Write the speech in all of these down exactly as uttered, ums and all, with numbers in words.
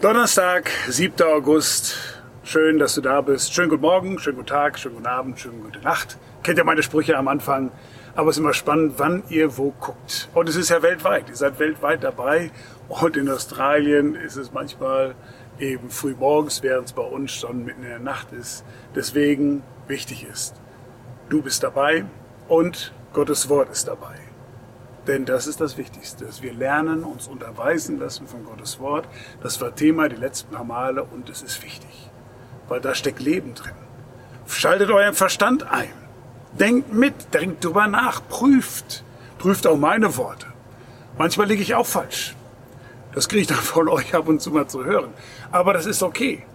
Donnerstag, siebter August. Schön, dass du da bist. Schönen guten Morgen, schönen guten Tag, schönen guten Abend, schönen gute Nacht. Kennt ja meine Sprüche am Anfang. Aber es ist immer spannend, wann ihr wo guckt. Und es ist ja weltweit. Ihr seid weltweit dabei. Und in Australien ist es manchmal eben früh morgens, während es bei uns schon mitten in der Nacht ist. Deswegen wichtig ist, du bist dabei und Gottes Wort ist dabei. Denn das ist das Wichtigste, dass wir lernen, uns unterweisen lassen von Gottes Wort. Das war Thema die letzten paar Male und es ist wichtig, weil da steckt Leben drin. Schaltet euren Verstand ein, denkt mit, denkt drüber nach, prüft, prüft auch meine Worte. Manchmal liege ich auch falsch. Das kriege ich dann von euch ab und zu mal zu hören. Aber das ist okay.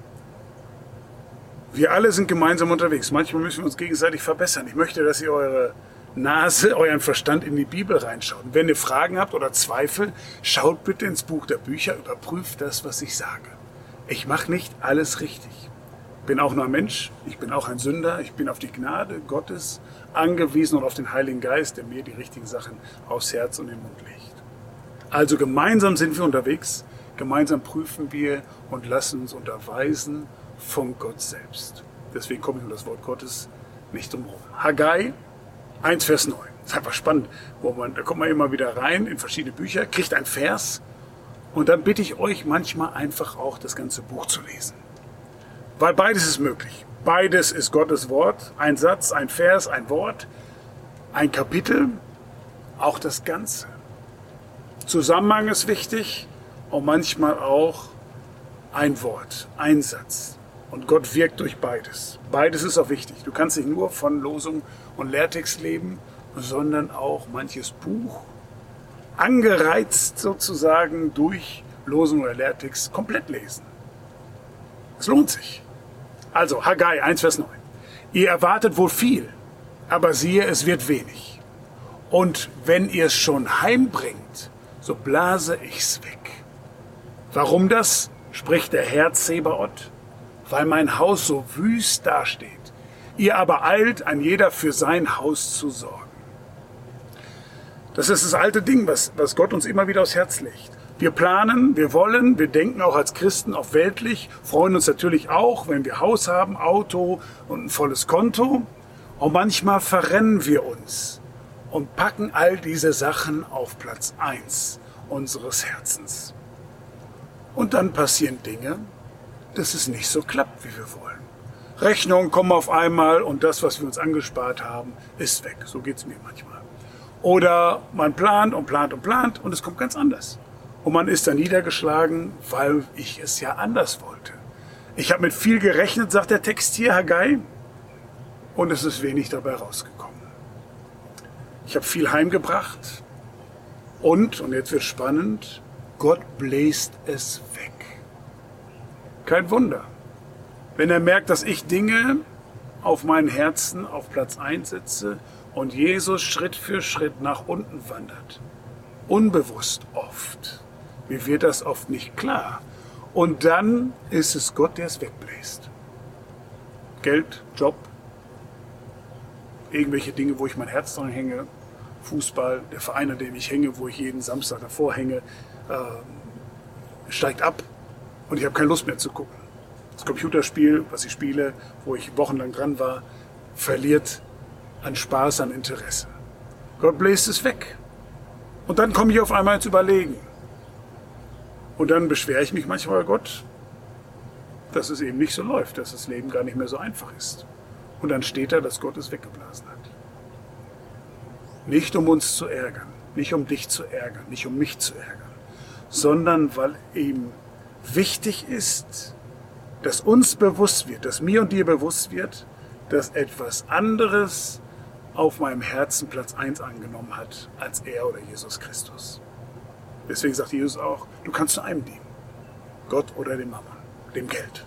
Wir alle sind gemeinsam unterwegs. Manchmal müssen wir uns gegenseitig verbessern. Ich möchte, dass ihr eure Nase, euren Verstand in die Bibel reinschaut. Wenn ihr Fragen habt oder Zweifel, schaut bitte ins Buch der Bücher, überprüft das, was ich sage. Ich mache nicht alles richtig. Bin auch nur ein Mensch, ich bin auch ein Sünder, ich bin auf die Gnade Gottes angewiesen und auf den Heiligen Geist, der mir die richtigen Sachen aufs Herz und in den Mund legt. Also gemeinsam sind wir unterwegs, gemeinsam prüfen wir und lassen uns unterweisen von Gott selbst. Deswegen komme ich um das Wort Gottes nicht drum herum. Haggai eins, Vers neun. Das ist einfach spannend. Wo man, da kommt man immer wieder rein in verschiedene Bücher, kriegt ein Vers und dann bitte ich euch manchmal einfach auch das ganze Buch zu lesen. Weil beides ist möglich. Beides ist Gottes Wort. Ein Satz, ein Vers, ein Wort, ein Kapitel, auch das Ganze. Zusammenhang ist wichtig und manchmal auch ein Wort, ein Satz. Und Gott wirkt durch beides. Beides ist auch wichtig. Du kannst nicht nur von Losung und Lehrtext leben, sondern auch manches Buch, angereizt sozusagen durch Losung oder Lehrtext, komplett lesen. Es lohnt sich. Also Haggai eins, Vers neun. Ihr erwartet wohl viel, aber siehe, es wird wenig. Und wenn ihr es schon heimbringt, so blase ich's weg. Warum das? Spricht der Herr Zebaoth. Weil mein Haus so wüst dasteht. Ihr aber eilt, ein jeder für sein Haus zu sorgen. Das ist das alte Ding, was, was Gott uns immer wieder aufs Herz legt. Wir planen, wir wollen, wir denken auch als Christen auf weltlich, freuen uns natürlich auch, wenn wir Haus haben, Auto und ein volles Konto. Und manchmal verrennen wir uns und packen all diese Sachen auf Platz eins unseres Herzens. Und dann passieren Dinge, dass es nicht so klappt, wie wir wollen. Rechnungen kommen auf einmal und das, was wir uns angespart haben, ist weg. So geht es mir manchmal. Oder man plant und plant und plant und es kommt ganz anders. Und man ist dann niedergeschlagen, weil ich es ja anders wollte. Ich habe mit viel gerechnet, sagt der Text hier, Haggai, und es ist wenig dabei rausgekommen. Ich habe viel heimgebracht und, und jetzt wird spannend, Gott bläst es weg. Kein Wunder. Wenn er merkt, dass ich Dinge auf meinen Herzen auf Platz eins setze und Jesus Schritt für Schritt nach unten wandert. Unbewusst oft. Mir wird das oft nicht klar. Und dann ist es Gott, der es wegbläst. Geld, Job, irgendwelche Dinge, wo ich mein Herz dran hänge, Fußball, der Verein, an dem ich hänge, wo ich jeden Samstag davor hänge, äh, steigt ab. Und ich habe keine Lust mehr zu gucken. Das Computerspiel, was ich spiele, wo ich wochenlang dran war, verliert an Spaß, an Interesse. Gott bläst es weg. Und dann komme ich auf einmal ins Überlegen. Und dann beschwere ich mich manchmal bei Gott, dass es eben nicht so läuft, dass das Leben gar nicht mehr so einfach ist. Und dann steht da, dass Gott es weggeblasen hat. Nicht um uns zu ärgern, nicht um dich zu ärgern, nicht um mich zu ärgern, sondern weil ihm wichtig ist, dass uns bewusst wird, dass mir und dir bewusst wird, dass etwas anderes auf meinem Herzen Platz eins angenommen hat, als er oder Jesus Christus. Deswegen sagt Jesus auch, du kannst nur einem dienen, Gott oder dem Mammon, dem Geld.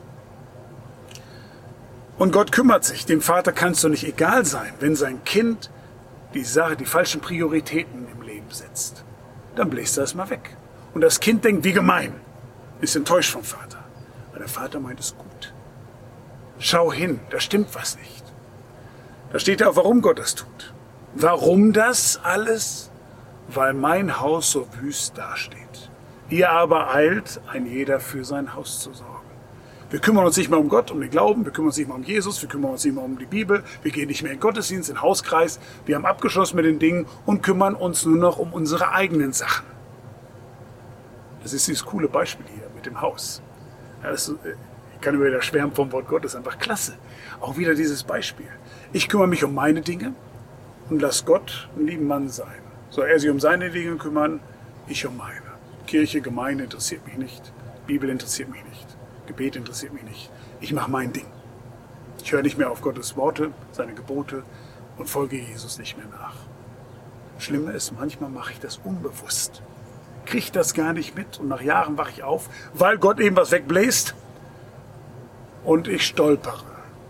Und Gott kümmert sich, dem Vater kann es doch nicht egal sein, wenn sein Kind die Sache, die falschen Prioritäten im Leben setzt. Dann bläst er es mal weg. Und das Kind denkt, wie gemein. Ist enttäuscht vom Vater. Aber der Vater meint es gut. Schau hin, da stimmt was nicht. Da steht ja auch, warum Gott das tut. Warum das alles? Weil mein Haus so wüst dasteht. Ihr aber eilt, ein jeder für sein Haus zu sorgen. Wir kümmern uns nicht mehr um Gott, um den Glauben, wir kümmern uns nicht mehr um Jesus, wir kümmern uns nicht mehr um die Bibel, wir gehen nicht mehr in den Gottesdienst, in den Hauskreis, wir haben abgeschlossen mit den Dingen und kümmern uns nur noch um unsere eigenen Sachen. Das ist dieses coole Beispiel hier mit dem Haus. Ja, das ist, ich kann über das schwärmen vom Wort Gottes, einfach klasse. Auch wieder dieses Beispiel. Ich kümmere mich um meine Dinge und lass Gott einen lieben Mann sein. Soll er sich um seine Dinge kümmern, ich um meine. Kirche, Gemeinde interessiert mich nicht, Bibel interessiert mich nicht. Gebet interessiert mich nicht. Ich mache mein Ding. Ich höre nicht mehr auf Gottes Worte, seine Gebote und folge Jesus nicht mehr nach. Schlimme ist, manchmal mache ich das unbewusst. Kriege das gar nicht mit und nach Jahren wache ich auf, weil Gott eben was wegbläst und ich stolpere.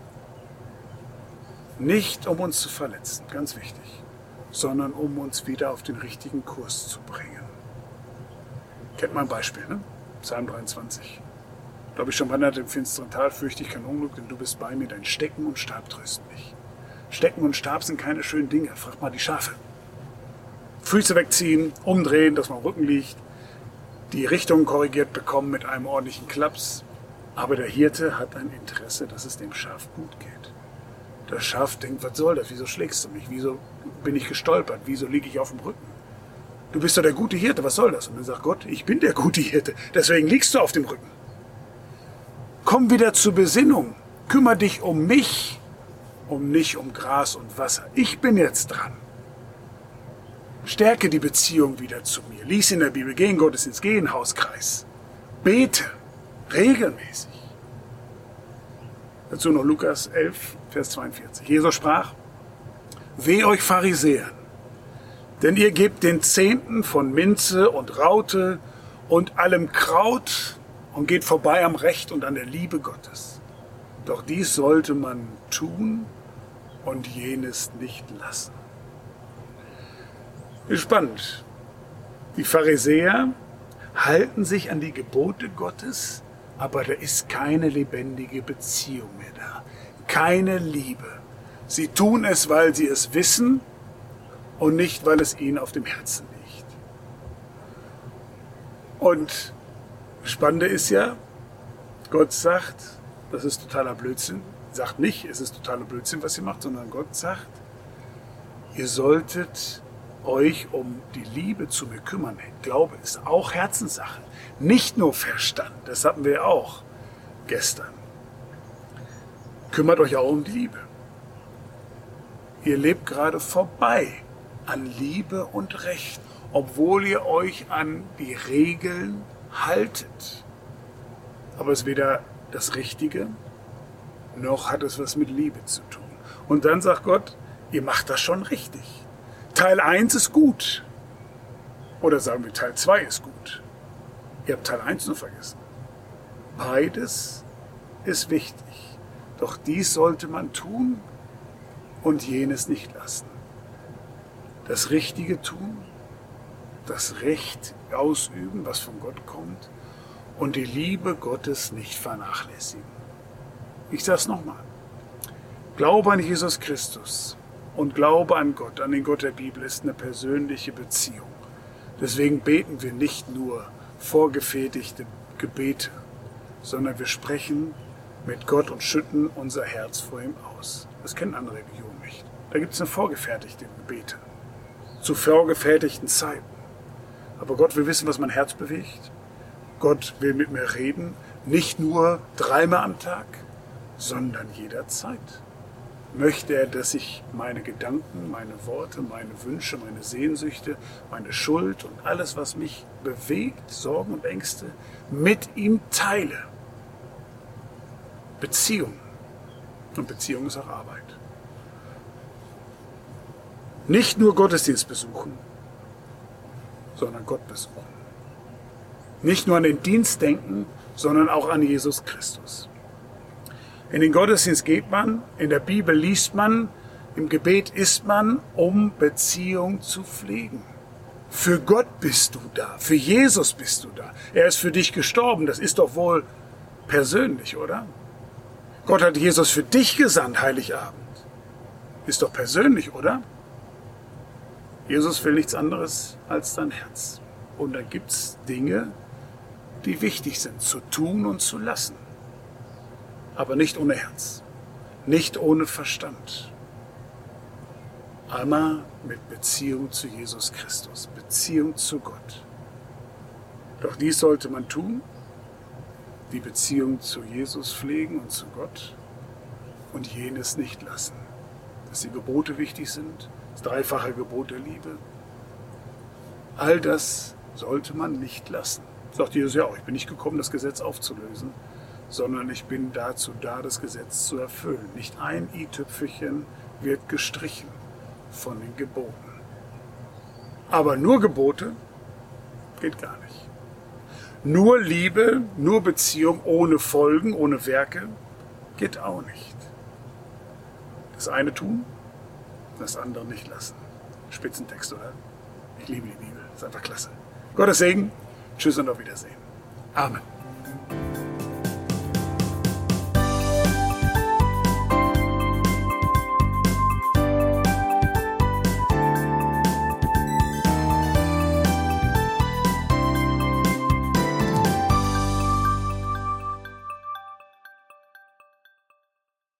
Nicht um uns zu verletzen, ganz wichtig, sondern um uns wieder auf den richtigen Kurs zu bringen. Kennt man ein Beispiel, ne? Psalm dreiundzwanzig. Glaube ich schon wandert im finsteren Tal, fürchte ich kein Unglück, denn du bist bei mir, dein Stecken und Stab trösten mich. Stecken und Stab sind keine schönen Dinge, frag mal die Schafe. Füße wegziehen, umdrehen, dass man am Rücken liegt, die Richtung korrigiert bekommen mit einem ordentlichen Klaps. Aber der Hirte hat ein Interesse, dass es dem Schaf gut geht. Das Schaf denkt, was soll das, wieso schlägst du mich, wieso bin ich gestolpert, wieso liege ich auf dem Rücken? Du bist doch der gute Hirte, was soll das? Und dann sagt Gott, ich bin der gute Hirte, deswegen liegst du auf dem Rücken. Komm wieder zur Besinnung. Kümmere dich um mich, um nicht um Gras und Wasser. Ich bin jetzt dran. Stärke die Beziehung wieder zu mir. Lies in der Bibel, geh in Gottesdienst, geh in den Hauskreis. Bete regelmäßig. Dazu noch Lukas elf, Vers zweiundvierzig. Jesus sprach, weh euch Pharisäern, denn ihr gebt den Zehnten von Minze und Raute und allem Kraut und geht vorbei am Recht und an der Liebe Gottes. Doch dies sollte man tun und jenes nicht lassen. Ist spannend. Die Pharisäer halten sich an die Gebote Gottes, aber da ist keine lebendige Beziehung mehr da. Keine Liebe. Sie tun es, weil sie es wissen und nicht, weil es ihnen auf dem Herzen liegt. Und das Spannende ist ja, Gott sagt, das ist totaler Blödsinn. Sagt nicht, es ist totaler Blödsinn, was ihr macht, sondern Gott sagt, ihr solltet euch um die Liebe zu mir kümmern. Glaube ist auch Herzenssache, nicht nur Verstand. Das hatten wir auch gestern. Kümmert euch auch um die Liebe. Ihr lebt gerade vorbei an Liebe und Recht, obwohl ihr euch an die Regeln haltet. Aber es ist weder das Richtige, noch hat es was mit Liebe zu tun. Und dann sagt Gott, ihr macht das schon richtig. Teil eins ist gut. Oder sagen wir, Teil zwei ist gut. Ihr habt Teil eins nur vergessen. Beides ist wichtig. Doch dies sollte man tun und jenes nicht lassen. Das Richtige tun, das Recht ausüben, was von Gott kommt, und die Liebe Gottes nicht vernachlässigen. Ich sage es nochmal. Glaube an Jesus Christus und Glaube an Gott, an den Gott der Bibel, ist eine persönliche Beziehung. Deswegen beten wir nicht nur vorgefertigte Gebete, sondern wir sprechen mit Gott und schütten unser Herz vor ihm aus. Das kennen andere Religionen nicht. Da gibt es eine vorgefertigte Gebete, zu vorgefertigten Zeiten. Aber Gott will wissen, was mein Herz bewegt. Gott will mit mir reden, nicht nur dreimal am Tag, sondern jederzeit. Möchte er, dass ich meine Gedanken, meine Worte, meine Wünsche, meine Sehnsüchte, meine Schuld und alles, was mich bewegt, Sorgen und Ängste, mit ihm teile. Beziehung. Und Beziehung ist auch Arbeit. Nicht nur Gottesdienst besuchen, sondern Gott besuchen. Nicht nur an den Dienst denken, sondern auch an Jesus Christus. In den Gottesdienst geht man, in der Bibel liest man, im Gebet ist man, um Beziehung zu pflegen. Für Gott bist du da, für Jesus bist du da. Er ist für dich gestorben, das ist doch wohl persönlich, oder? Gott hat Jesus für dich gesandt, Heiligabend. Ist doch persönlich, oder? Jesus will nichts anderes als dein Herz. Und da gibt es Dinge, die wichtig sind, zu tun und zu lassen. Aber nicht ohne Herz, nicht ohne Verstand. Einmal mit Beziehung zu Jesus Christus, Beziehung zu Gott. Doch dies sollte man tun, die Beziehung zu Jesus pflegen und zu Gott und jenes nicht lassen. Dass die Gebote wichtig sind, das dreifache Gebot der Liebe. All das sollte man nicht lassen. Sagt Jesus ja auch, ich bin nicht gekommen, das Gesetz aufzulösen, sondern ich bin dazu da, das Gesetz zu erfüllen. Nicht ein i-Tüpfelchen wird gestrichen von den Geboten. Aber nur Gebote geht gar nicht. Nur Liebe, nur Beziehung ohne Folgen, ohne Werke geht auch nicht. Das eine tun, das andere nicht lassen. Spitzentext, oder? Ich liebe die Bibel, ist einfach klasse. Gottes Segen, tschüss und auf Wiedersehen. Amen.